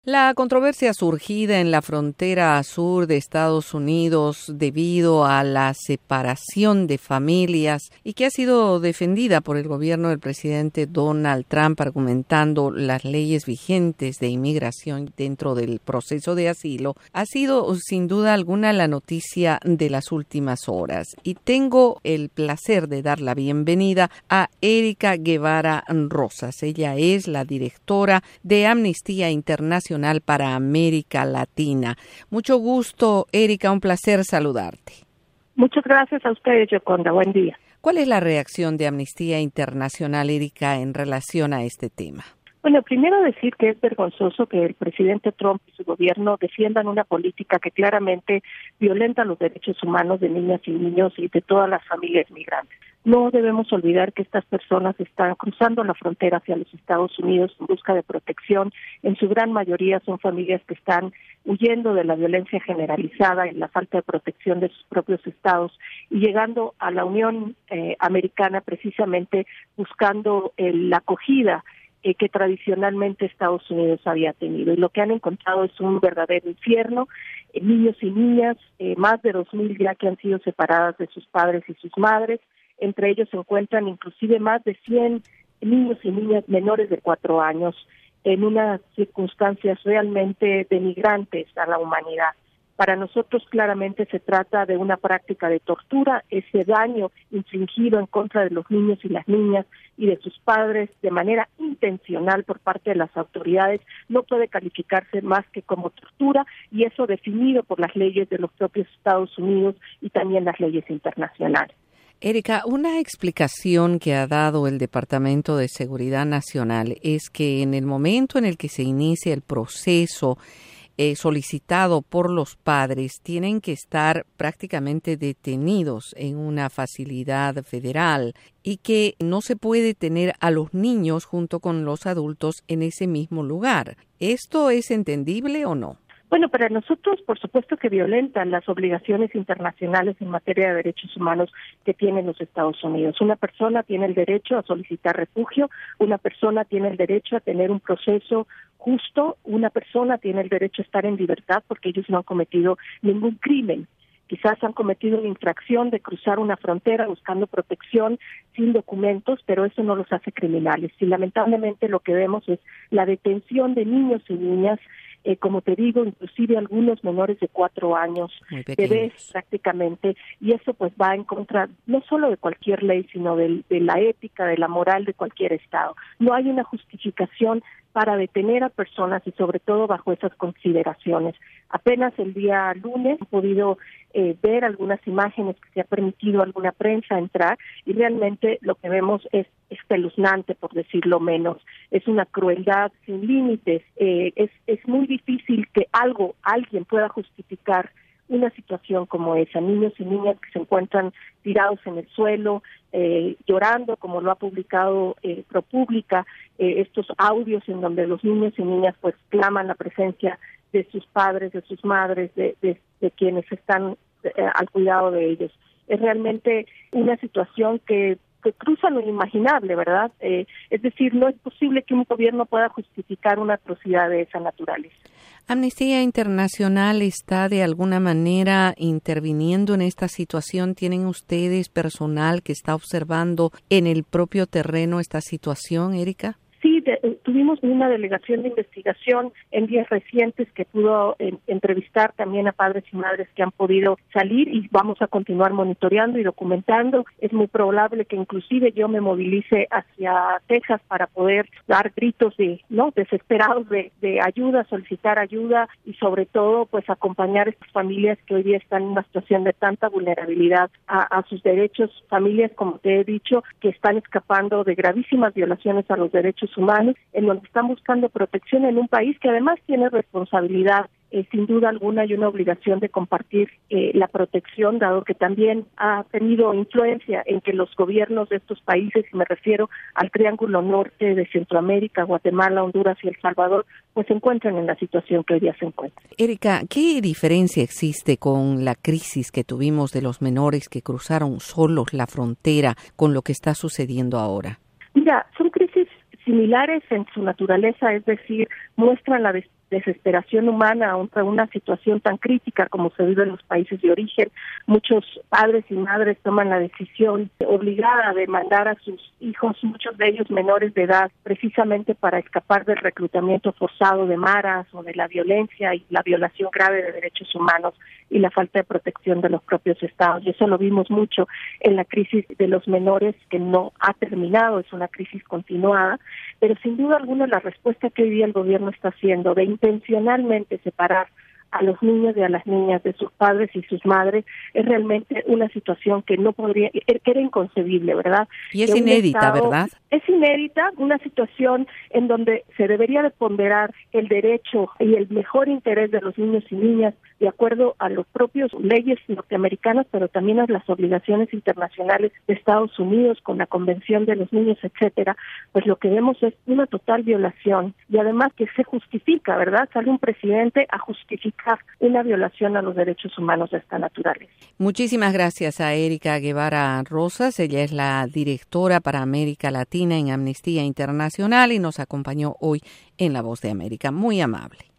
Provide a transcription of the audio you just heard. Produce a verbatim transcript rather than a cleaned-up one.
La controversia surgida en la frontera sur de Estados Unidos debido a la separación de familias y que ha sido defendida por el gobierno del presidente Donald Trump argumentando las leyes vigentes de inmigración dentro del proceso de asilo, ha sido sin duda alguna la noticia de las últimas horas. Y tengo el placer de dar la bienvenida a Erika Guevara Rosas. Ella es la directora de Amnistía Internacional para América Latina. Mucho gusto, Erika, un placer saludarte. Muchas gracias a ustedes, Yoconda. Buen día. ¿Cuál es la reacción de Amnistía Internacional, Erika, en relación a este tema? Bueno, primero decir que es vergonzoso que el presidente Trump y su gobierno defiendan una política que claramente violenta los derechos humanos de niñas y niños y de todas las familias migrantes. No debemos olvidar que estas personas están cruzando la frontera hacia los Estados Unidos en busca de protección. En su gran mayoría son familias que están huyendo de la violencia generalizada y la falta de protección de sus propios estados y llegando a la Unión eh, Americana precisamente buscando eh, la acogida Eh, que tradicionalmente Estados Unidos había tenido. Y lo que han encontrado es un verdadero infierno. Eh, niños y niñas, eh, más de dos mil ya que han sido separadas de sus padres y sus madres. Entre ellos se encuentran inclusive más de cien niños y niñas menores de cuatro años en unas circunstancias realmente denigrantes a la humanidad. Para nosotros claramente se trata de una práctica de tortura, ese daño infligido en contra de los niños y las niñas y de sus padres de manera intencional por parte de las autoridades no puede calificarse más que como tortura y eso definido por las leyes de los propios Estados Unidos y también las leyes internacionales. Erika, una explicación que ha dado el Departamento de Seguridad Nacional es que en el momento en el que se inicia el proceso Eh, solicitado por los padres, tienen que estar prácticamente detenidos en una facilidad federal y que no se puede tener a los niños junto con los adultos en ese mismo lugar. ¿Esto es entendible o no? Bueno, para nosotros, por supuesto que violentan las obligaciones internacionales en materia de derechos humanos que tienen los Estados Unidos. Una persona tiene el derecho a solicitar refugio, una persona tiene el derecho a tener un proceso justo, una persona tiene el derecho a estar en libertad porque ellos no han cometido ningún crimen. Quizás han cometido una infracción de cruzar una frontera buscando protección sin documentos, pero eso no los hace criminales. Y lamentablemente lo que vemos es la detención de niños y niñas, eh, como te digo, inclusive algunos menores de cuatro años, bebés prácticamente, y eso pues va en contra no solo de cualquier ley, sino de, de la ética, de la moral de cualquier Estado. No hay una justificación para detener a personas y sobre todo bajo esas consideraciones. Apenas el día lunes he podido eh, ver algunas imágenes que se ha permitido a alguna prensa entrar y realmente lo que vemos es espeluznante, por decirlo menos. Es una crueldad sin límites. Eh, es, es muy difícil que algo, alguien pueda justificar una situación como esa, niños y niñas que se encuentran tirados en el suelo, eh, llorando, como lo ha publicado eh, ProPublica, eh, estos audios en donde los niños y niñas pues claman la presencia de sus padres, de sus madres, de, de, de quienes están eh, al cuidado de ellos. Es realmente una situación que que cruza lo inimaginable, ¿verdad? Eh, es decir, no es posible que un gobierno pueda justificar una atrocidad de esa naturaleza. ¿Amnistía Internacional está de alguna manera interviniendo en esta situación? ¿Tienen ustedes personal que está observando en el propio terreno esta situación, Erika? Sí, de, tuvimos una delegación de investigación en días recientes que pudo eh, entrevistar también a padres y madres que han podido salir y vamos a continuar monitoreando y documentando. Es muy probable que inclusive yo me movilice hacia Texas para poder dar gritos de no desesperados de, de ayuda, solicitar ayuda y sobre todo pues acompañar a estas familias que hoy día están en una situación de tanta vulnerabilidad a, a sus derechos, familias como te he dicho que están escapando de gravísimas violaciones a los derechos humanos, en donde están buscando protección en un país que además tiene responsabilidad, eh, sin duda alguna, y una obligación de compartir eh, la protección, dado que también ha tenido influencia en que los gobiernos de estos países, y me refiero al Triángulo Norte de Centroamérica, Guatemala, Honduras y El Salvador, pues se encuentran en la situación que hoy día se encuentra. Erika, ¿qué diferencia existe con la crisis que tuvimos de los menores que cruzaron solos la frontera con lo que está sucediendo ahora? Mira, son crisis similares en su naturaleza, es decir, muestran la des- desesperación humana ante una situación tan crítica como se vive en los países de origen. Muchos padres y madres toman la decisión obligada de mandar a sus hijos, muchos de ellos menores de edad, precisamente para escapar del reclutamiento forzado de maras o de la violencia y la violación grave de derechos humanos y la falta de protección de los propios estados. Y eso lo vimos mucho en la crisis de los menores, que no ha terminado, es una crisis continuada, pero sin duda alguna la respuesta que hoy día el gobierno está haciendo de intencionalmente separar a los niños y a las niñas de sus padres y sus madres es realmente una situación que no podría, que era inconcebible, ¿verdad? Y es inédita, estado, ¿verdad? Es inédita, una situación en donde se debería de ponderar el derecho y el mejor interés de los niños y niñas de acuerdo a los propios leyes norteamericanas, pero también a las obligaciones internacionales de Estados Unidos con la Convención de los Niños, etcétera. Pues lo que vemos es una total violación y además que se justifica, ¿verdad? Sale un presidente a justificar una violación a los derechos humanos de esta naturaleza. Muchísimas gracias a Erika Guevara Rosas. Ella es la directora para América Latina en Amnistía Internacional y nos acompañó hoy en La Voz de América. Muy amable.